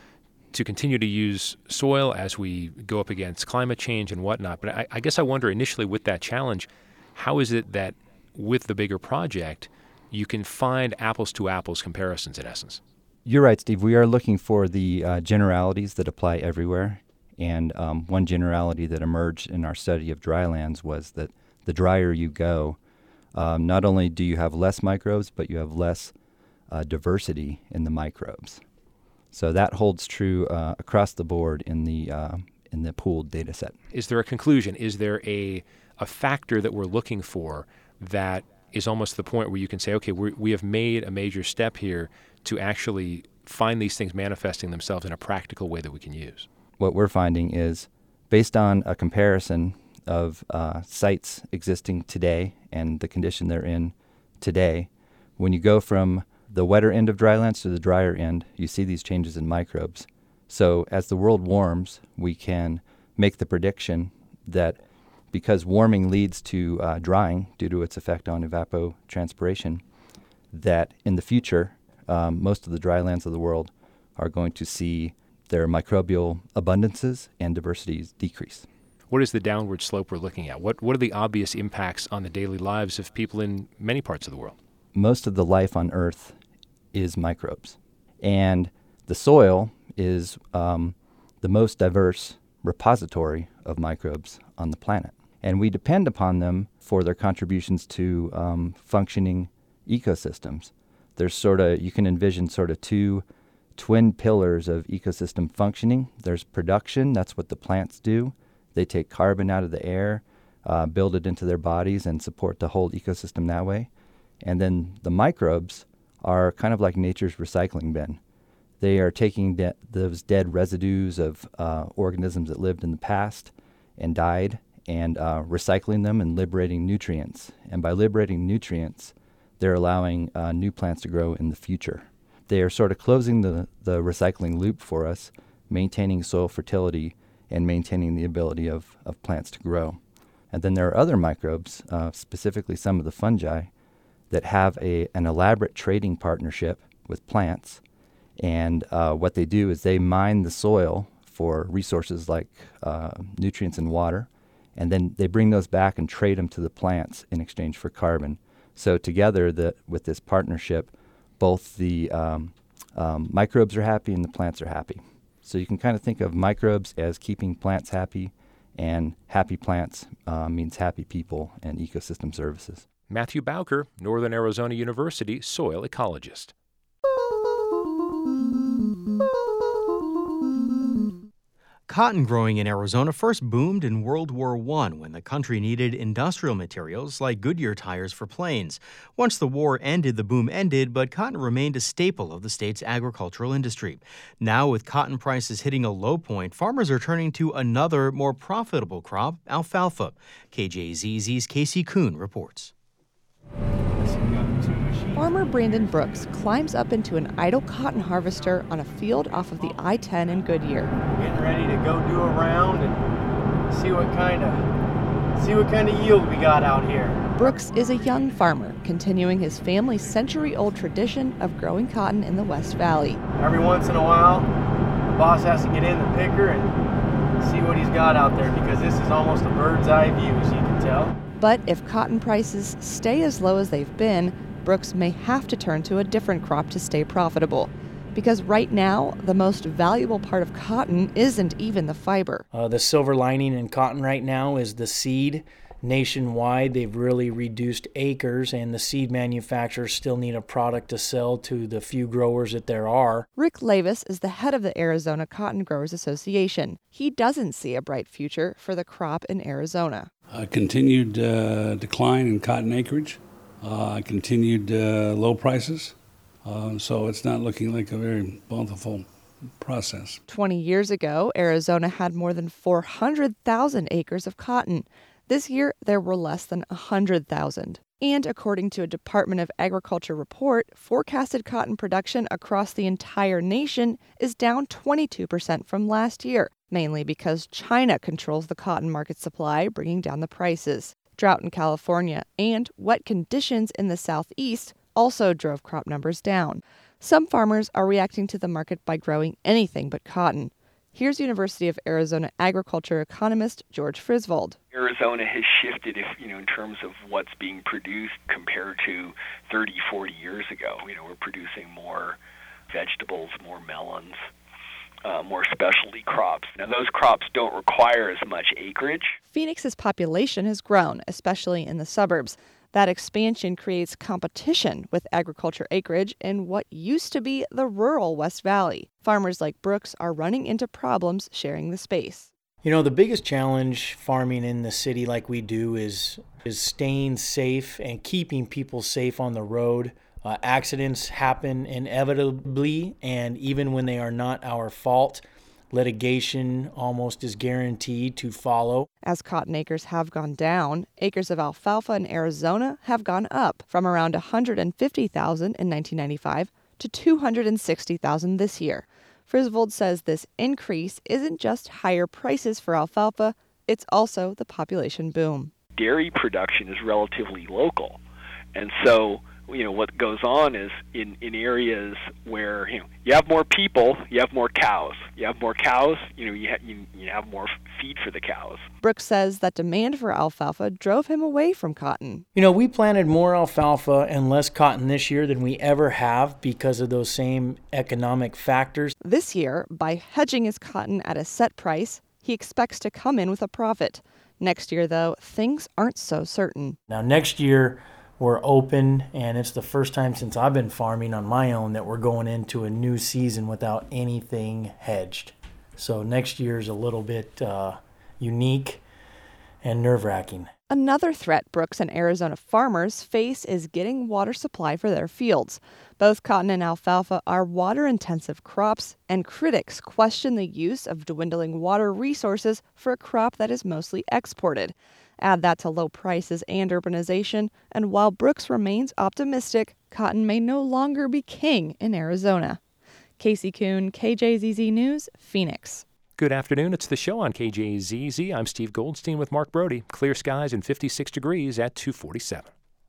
to continue to use soil as we go up against climate change and whatnot. But I, I guess I wonder initially with that challenge, how is it that with the bigger project you can find apples to apples comparisons in essence? You're right, Steve. We are looking for the uh, generalities that apply everywhere. And um, one generality that emerged in our study of drylands was that the drier you go, Um, not only do you have less microbes, but you have less uh, diversity in the microbes. So that holds true uh, across the board in the uh, in the pooled data set. Is there a conclusion? Is there a a factor that we're looking for that is almost the point where you can say, okay, we we have made a major step here to actually find these things manifesting themselves in a practical way that we can use? What we're finding is, based on a comparison of uh, sites existing today and the condition they're in today, when you go from the wetter end of drylands to the drier end, you see these changes in microbes. So as the world warms, we can make the prediction that because warming leads to uh, drying due to its effect on evapotranspiration, that in the future, um, most of the drylands of the world are going to see their microbial abundances and diversities decrease. What is the downward slope we're looking at? What what are the obvious impacts on the daily lives of people in many parts of the world? Most of the life on Earth is microbes. And the soil is um, the most diverse repository of microbes on the planet. And we depend upon them for their contributions to um, functioning ecosystems. There's sort of, you can envision sort of two twin pillars of ecosystem functioning. There's production, that's what the plants do. They take carbon out of the air, uh, build it into their bodies, and support the whole ecosystem that way. And then the microbes are kind of like nature's recycling bin. They are taking de- those dead residues of uh, organisms that lived in the past and died, and uh, recycling them and liberating nutrients. And by liberating nutrients, they're allowing uh, new plants to grow in the future. They are sort of closing the, the recycling loop for us, maintaining soil fertility and maintaining the ability of, of plants to grow. And then there are other microbes, uh, specifically some of the fungi, that have a an elaborate trading partnership with plants. And uh, what they do is they mine the soil for resources like uh, nutrients and water, and then they bring those back and trade them to the plants in exchange for carbon. So together, the, with this partnership, both the um, um, microbes are happy and the plants are happy. So you can kind of think of microbes as keeping plants happy, and happy plants uh, means happy people and ecosystem services. Matthew Bowker, Northern Arizona University soil ecologist. Cotton growing in Arizona first boomed in World War One when the country needed industrial materials like Goodyear tires for planes. Once the war ended, the boom ended, but cotton remained a staple of the state's agricultural industry. Now, with cotton prices hitting a low point, farmers are turning to another, more profitable crop, alfalfa. K J Z Z's Casey Kuhn reports. Farmer Brandon Brooks climbs up into an idle cotton harvester on a field off of the I ten in Goodyear. Getting ready to go do a round and see what kind of see what kind of yield we got out here. Brooks is a young farmer continuing his family's century-old tradition of growing cotton in the West Valley. Every once in a while, the boss has to get in the picker and see what he's got out there because this is almost a bird's eye view, as you can tell. But if cotton prices stay as low as they've been, Brooks may have to turn to a different crop to stay profitable. Because right now, the most valuable part of cotton isn't even the fiber. Uh, the silver lining in cotton right now is the seed. Nationwide, they've really reduced acres, and the seed manufacturers still need a product to sell to the few growers that there are. Rick Lavis is the head of the Arizona Cotton Growers Association. He doesn't see a bright future for the crop in Arizona. A continued uh, decline in cotton acreage. Uh, continued uh, low prices, uh, so it's not looking like a very bountiful process. twenty years ago, Arizona had more than four hundred thousand acres of cotton. This year, there were less than one hundred thousand. And according to a Department of Agriculture report, forecasted cotton production across the entire nation is down twenty-two percent from last year, mainly because China controls the cotton market supply, bringing down the prices. Drought in California and wet conditions in the southeast also drove crop numbers down. Some farmers are reacting to the market by growing anything but cotton. Here's University of Arizona agriculture economist George Frisvold. Arizona has shifted, if you know, in terms of what's being produced compared to thirty, forty years ago. You know, we're producing more vegetables, more melons, Uh, more specialty crops. Now, those crops don't require as much acreage. Phoenix's population has grown, especially in the suburbs. That expansion creates competition with agriculture acreage in what used to be the rural West Valley. Farmers like Brooks are running into problems sharing the space. You know, the biggest challenge farming in the city like we do is is staying safe and keeping people safe on the road. Uh, accidents happen inevitably, and even when they are not our fault, litigation almost is guaranteed to follow. As cotton acres have gone down, acres of alfalfa in Arizona have gone up from around one hundred fifty thousand in nineteen ninety-five to two hundred sixty thousand this year. Frisvold says this increase isn't just higher prices for alfalfa, it's also the population boom. Dairy production is relatively local, and so you know, what goes on is in, in areas where, you know, you have more people, you have more cows. You have more cows, you know, you, ha- you, you have more feed for the cows. Brooks says that demand for alfalfa drove him away from cotton. You know, we planted more alfalfa and less cotton this year than we ever have because of those same economic factors. This year, by hedging his cotton at a set price, he expects to come in with a profit. Next year, though, things aren't so certain. Now, next year, we're open, and it's the first time since I've been farming on my own that we're going into a new season without anything hedged. So next year is a little bit uh, unique and nerve-wracking. Another threat Brooks and Arizona farmers face is getting water supply for their fields. Both cotton and alfalfa are water-intensive crops, and critics question the use of dwindling water resources for a crop that is mostly exported. Add that to low prices and urbanization, and while Brooks remains optimistic, cotton may no longer be king in Arizona. Casey Kuhn, K J Z Z News, Phoenix. Good afternoon. It's the show on K J Z Z. I'm Steve Goldstein with Mark Brody. Clear skies and fifty-six degrees at two forty-seven.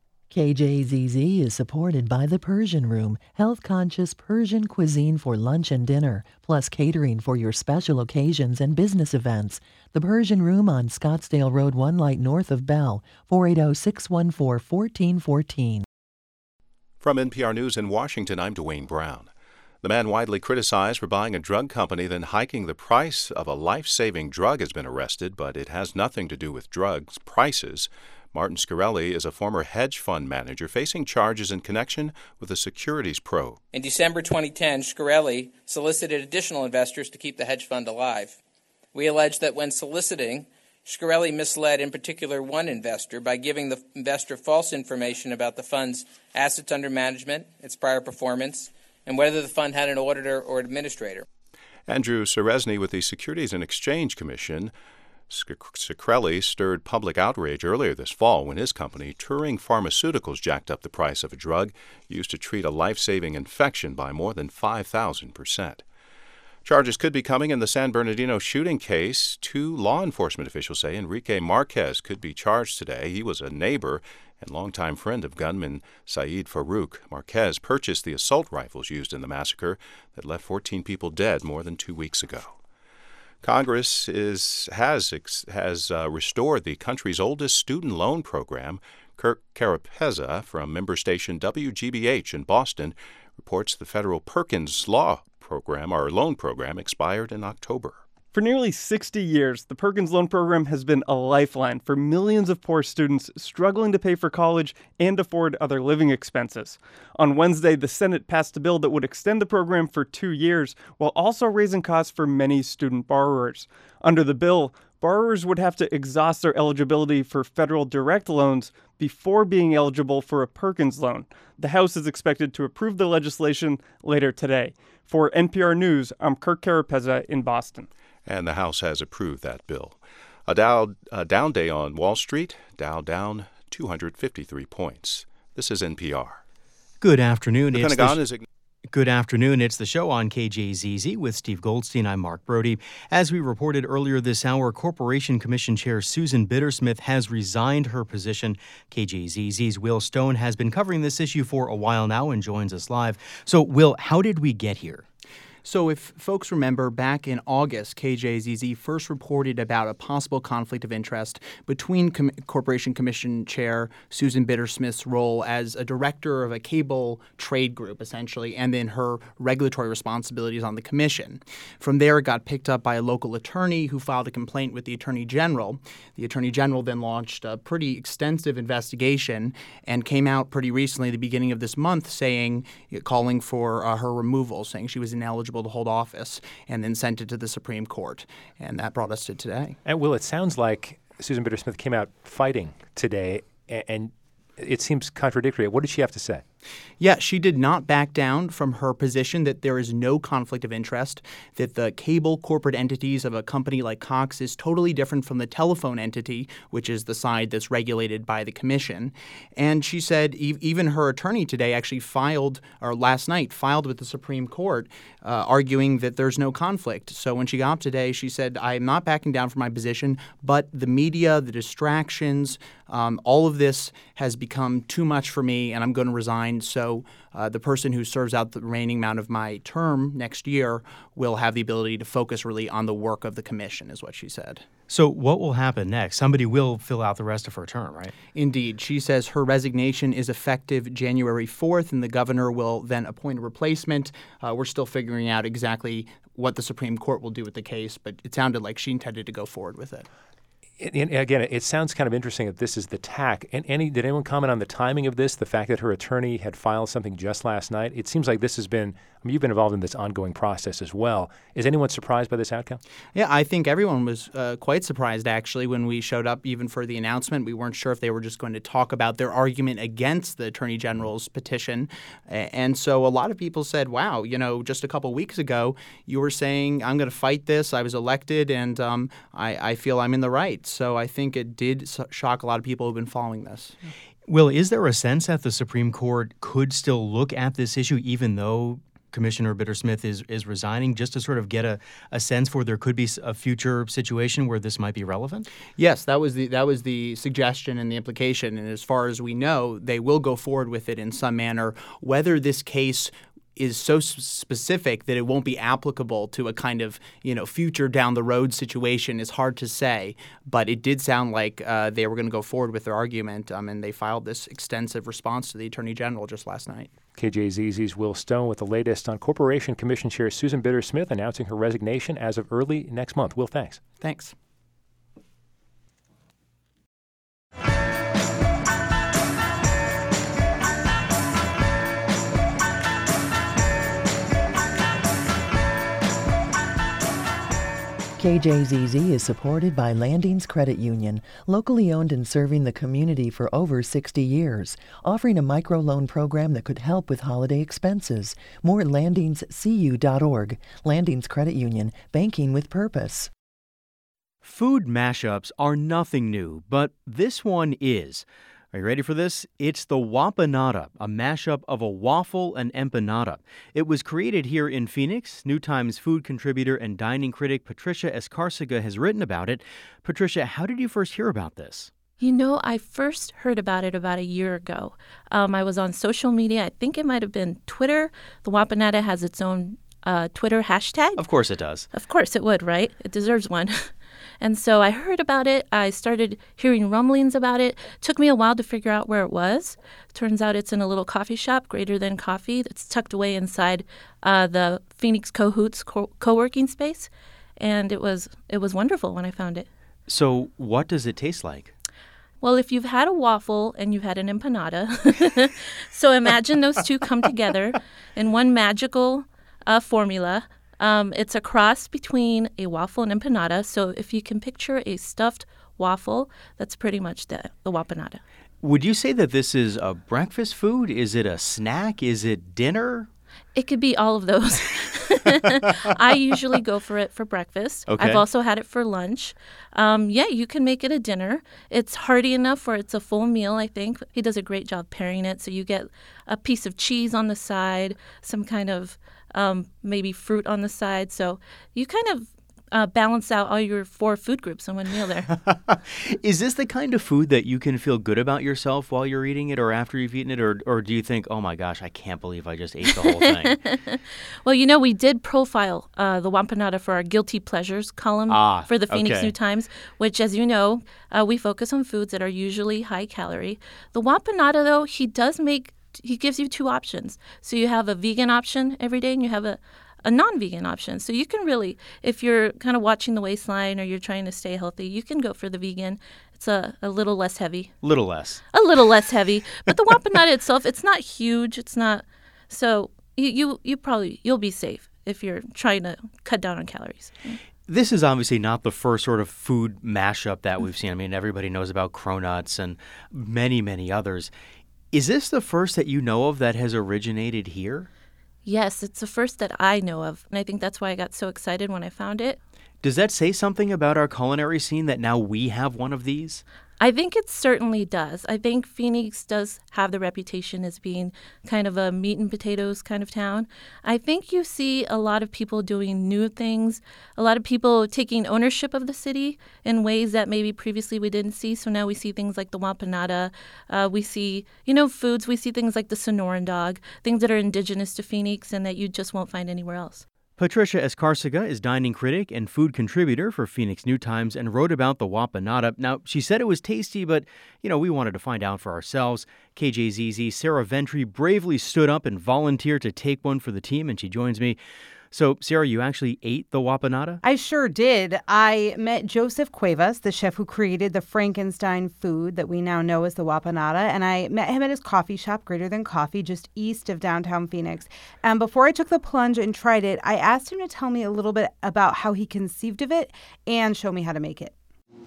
K J Z Z is supported by The Persian Room, health-conscious Persian cuisine for lunch and dinner, plus catering for your special occasions and business events. The Persian Room on Scottsdale Road, one light north of Bell, four eight zero, six one four, one four one four. From N P R News in Washington, I'm Dwayne Brown. The man widely criticized for buying a drug company, then hiking the price of a life-saving drug, has been arrested, but it has nothing to do with drugs prices. Martin Scarelli is a former hedge fund manager facing charges in connection with a securities probe. In December twenty ten, Scarelli solicited additional investors to keep the hedge fund alive. We allege that when soliciting, Scarelli misled in particular one investor by giving the investor false information about the fund's assets under management, its prior performance, and whether the fund had an auditor or administrator. Andrew Seresny with the Securities and Exchange Commission. Scarelli stirred public outrage earlier this fall when his company, Turing Pharmaceuticals, jacked up the price of a drug used to treat a life-saving infection by more than five thousand percent. Charges could be coming in the San Bernardino shooting case. Two law enforcement officials say Enrique Marquez could be charged today. He was a neighbor and longtime friend of gunman Saeed Farouk. Marquez purchased the assault rifles used in the massacre that left fourteen people dead more than two weeks ago. Congress is has has uh, restored the country's oldest student loan program. Kirk Carapezza from member station W G B H in Boston reports the federal Perkins Law program, our loan program, expired in October. For nearly sixty years, the Perkins Loan Program has been a lifeline for millions of poor students struggling to pay for college and afford other living expenses. On Wednesday, the Senate passed a bill that would extend the program for two years while also raising costs for many student borrowers. Under the bill, borrowers would have to exhaust their eligibility for federal direct loans before being eligible for a Perkins loan. The House is expected to approve the legislation later today. For N P R News, I'm Kirk Carapezza in Boston. And the House has approved that bill. A Dow a down day on Wall Street, Dow down two hundred fifty-three points. This is N P R. Good afternoon. The it's Pentagon the sh- is... Ign- Good afternoon. It's the show on K J Z Z with Steve Goldstein. I'm Mark Brody. As we reported earlier this hour, Corporation Commission Chair Susan Bittersmith has resigned her position. K J Z Z's Will Stone has been covering this issue for a while now and joins us live. So, Will, how did we get here? So if folks remember, back in August, K J Z Z first reported about a possible conflict of interest between Com- Corporation Commission Chair Susan Bittersmith's role as a director of a cable trade group, essentially, and then her regulatory responsibilities on the commission. From there, it got picked up by a local attorney who filed a complaint with the Attorney General. The Attorney General then launched a pretty extensive investigation and came out pretty recently, the beginning of this month, saying, calling for uh, her removal, saying she was ineligible to hold office, and then sent it to the Supreme Court. And that brought us to today. And Will, it sounds like Susan Bittersmith came out fighting today, and it seems contradictory. What did she have to say? Yeah, she did not back down from her position that there is no conflict of interest, that the cable corporate entities of a company like Cox is totally different from the telephone entity, which is the side that's regulated by the commission. And she said e- even her attorney today actually filed, or last night, filed with the Supreme Court, uh, arguing that there's no conflict. So when she got up today, she said, I am not backing down from my position, but the media, the distractions, um, all of this has become too much for me, and I'm going to resign. So uh, the person who serves out the remaining amount of my term next year will have the ability to focus really on the work of the commission, is what she said. So what will happen next? Somebody will fill out the rest of her term, right? Indeed. She says her resignation is effective January fourth, and the governor will then appoint a replacement. Uh, we're still figuring out exactly what the Supreme Court will do with the case, but it sounded like she intended to go forward with it. And again, it sounds kind of interesting that this is the tack. And any did anyone comment on the timing of this, the fact that her attorney had filed something just last night? It seems like this has been, I mean, you've been involved in this ongoing process as well. Is anyone surprised by this outcome? Yeah, I think everyone was uh, quite surprised, actually, when we showed up even for the announcement. We weren't sure if they were just going to talk about their argument against the Attorney General's petition. And so a lot of people said, wow, you know, just a couple weeks ago, you were saying, I'm going to fight this. I was elected, and um, I, I feel I'm in the right. So I think it did shock a lot of people who've been following this. Will, is there a sense that the Supreme Court could still look at this issue even though Commissioner Bittersmith is, is resigning, just to sort of get a, a sense for there could be a future situation where this might be relevant? Yes, that was the that was the suggestion and the implication. And as far as we know, they will go forward with it in some manner. Whether this case is so specific that it won't be applicable to a kind of, you know, future down the road situation is hard to say. But it did sound like uh, they were going to go forward with their argument, um, and they filed this extensive response to the Attorney General just last night. K J Z Z's Will Stone with the latest on Corporation Commission Chair Susan Bitter-Smith announcing her resignation as of early next month. Will, thanks. Thanks. K J Z Z is supported by Landings Credit Union, locally owned and serving the community for over sixty years, offering a microloan program that could help with holiday expenses. More at landings c u dot org. Landings Credit Union, banking with purpose. Food mashups are nothing new, but this one is. Are you ready for this? It's the Wapanada, a mashup of a waffle and empanada. It was created here in Phoenix. New Times food contributor and dining critic Patricia Escarcega has written about it. Patricia, how did you first hear about this? You know, I first heard about it about a year ago. Um, I was on social media. I think it might have been Twitter. The Wapanada has its own uh, Twitter hashtag. Of course it does. Of course it would, right? It deserves one. And so I heard about it. I started hearing rumblings about it. Took me a while to figure out where it was. Turns out it's in a little coffee shop, Greater Than Coffee, that's tucked away inside uh, the Phoenix Cahoots co- co-working space. And it was it was wonderful when I found it. So what does it taste like? Well, if you've had a waffle and you've had an empanada, so imagine those two come together in one magical uh, formula. Um, it's a cross between a waffle and empanada. So if you can picture a stuffed waffle, that's pretty much the, the Wapanada. Would you say that this is a breakfast food? Is it a snack? Is it dinner? It could be all of those. I usually go for it for breakfast. Okay. I've also had it for lunch. Um, yeah, you can make it a dinner. It's hearty enough where it's a full meal, I think. He does a great job pairing it. So you get a piece of cheese on the side, some kind of um, maybe fruit on the side. So you kind of uh, balance out all your four food groups in one meal there. Is this the kind of food that you can feel good about yourself while you're eating it or after you've eaten it? Or, or do you think, oh my gosh, I can't believe I just ate the whole thing? Well, you know, we did profile uh, the Wapanada for our Guilty Pleasures column ah, for the Phoenix okay. New Times, which, as you know, uh, we focus on foods that are usually high calorie. The Wapanada, though, he does make, he gives you two options. So you have a vegan option every day and you have a a non-vegan option. So you can really, if you're kind of watching the waistline or you're trying to stay healthy, you can go for the vegan. It's a, a little less heavy. Little less. A little less heavy. But the Wapanada itself, it's not huge. It's not, so you, you, you probably, you'll be safe if you're trying to cut down on calories. This is obviously not the first sort of food mashup that we've seen. I mean, everybody knows about Cronuts and many, many others. Is this the first that you know of that has originated here? Yes, it's the first that I know of, and I think that's why I got so excited when I found it. Does that say something about our culinary scene that now we have one of these? I think it certainly does. I think Phoenix does have the reputation as being kind of a meat and potatoes kind of town. I think you see a lot of people doing new things, a lot of people taking ownership of the city in ways that maybe previously we didn't see. So now we see things like the Wapanada. Uh, we see, you know, foods. We see things like the Sonoran dog, things that are indigenous to Phoenix and that you just won't find anywhere else. Patricia Escarcega is dining critic and food contributor for Phoenix New Times and wrote about the Wapanada. Now, she said it was tasty, but, you know, we wanted to find out for ourselves. K J Z Z Sarah Ventry bravely stood up and volunteered to take one for the team, and she joins me. So, Sarah, you actually ate the Wapanada? I sure did. I met Joseph Cuevas, the chef who created the Frankenstein food that we now know as the Wapanada, and I met him at his coffee shop, Greater Than Coffee, just east of downtown Phoenix. And before I took the plunge and tried it, I asked him to tell me a little bit about how he conceived of it and show me how to make it.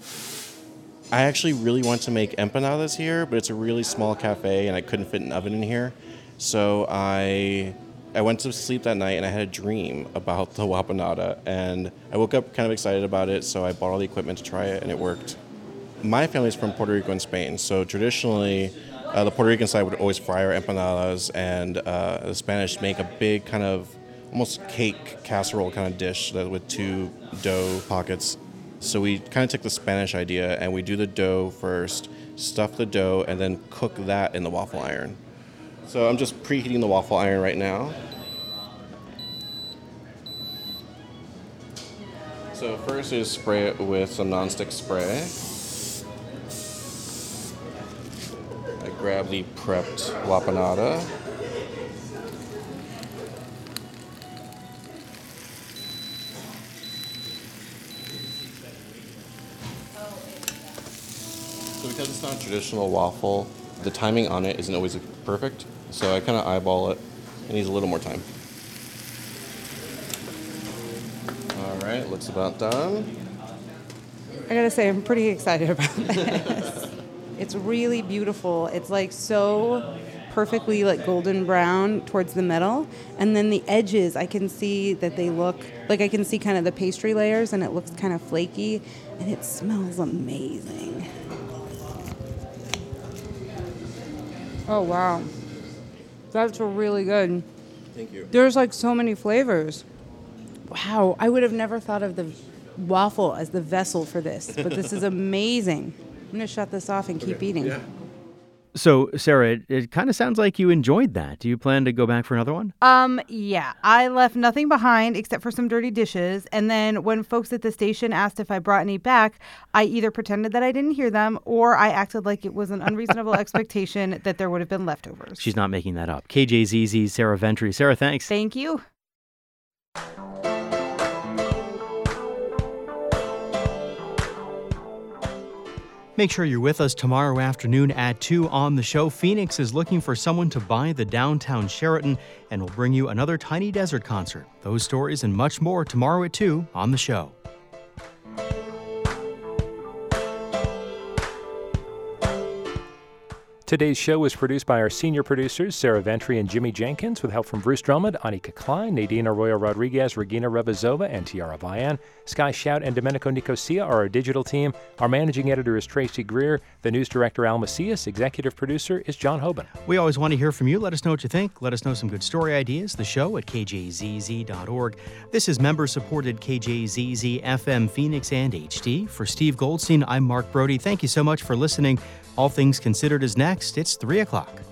I actually really want to make empanadas here, but it's a really small cafe, and I couldn't fit an oven in here. So I... I went to sleep that night and I had a dream about the Wapanada, and I woke up kind of excited about it, so I bought all the equipment to try it, and it worked. My family's from Puerto Rico and Spain, so traditionally uh, the Puerto Rican side would always fry our empanadas, and uh, the Spanish make a big kind of almost cake casserole kind of dish with two dough pockets. So we kind of took the Spanish idea and we do the dough first, stuff the dough, and then cook that in the waffle iron. So I'm just preheating the waffle iron right now. So first is spray it with some nonstick spray. I grab the prepped Wapanada. Because it's not a traditional waffle, the timing on it isn't always perfect, so I kind of eyeball it. It needs a little more time. All right, looks about done. I gotta say, I'm pretty excited about this. It's really beautiful. It's like so perfectly like golden brown towards the middle, and then the edges, I can see that they look like I can see kind of the pastry layers, and it looks kind of flaky, and it smells amazing. Oh wow, that's really good. Thank you. There's like so many flavors. Wow, I would have never thought of the waffle as the vessel for this, but this is amazing. I'm gonna shut this off and keep Okay. eating. Yeah. So, Sarah, it, it kind of sounds like you enjoyed that. Do you plan to go back for another one? Um, yeah, I left nothing behind except for some dirty dishes. And then when folks at the station asked if I brought any back, I either pretended that I didn't hear them or I acted like it was an unreasonable expectation that there would have been leftovers. She's not making that up. K J Z Z's Sarah Ventry. Sarah, thanks. Thank you. Make sure you're with us tomorrow afternoon at two on the show. Phoenix is looking for someone to buy the downtown Sheraton, and we'll bring you another Tiny Desert concert. Those stories and much more tomorrow at two on the show. Today's show was produced by our senior producers, Sarah Ventry and Jimmy Jenkins, with help from Bruce Drummond, Anika Klein, Nadine Arroyo Rodriguez, Regina Rebazova, and Tiara Vian. Sky Shout and Domenico Nicosia are our digital team. Our managing editor is Tracy Greer. The news director, Al Macias. Executive producer is John Hoban. We always want to hear from you. Let us know what you think. Let us know some good story ideas. The show at k j z z dot org. This is member-supported K J Z Z F M Phoenix and H D. For Steve Goldstein, I'm Mark Brody. Thank you so much for listening. All Things Considered is next. It's three o'clock.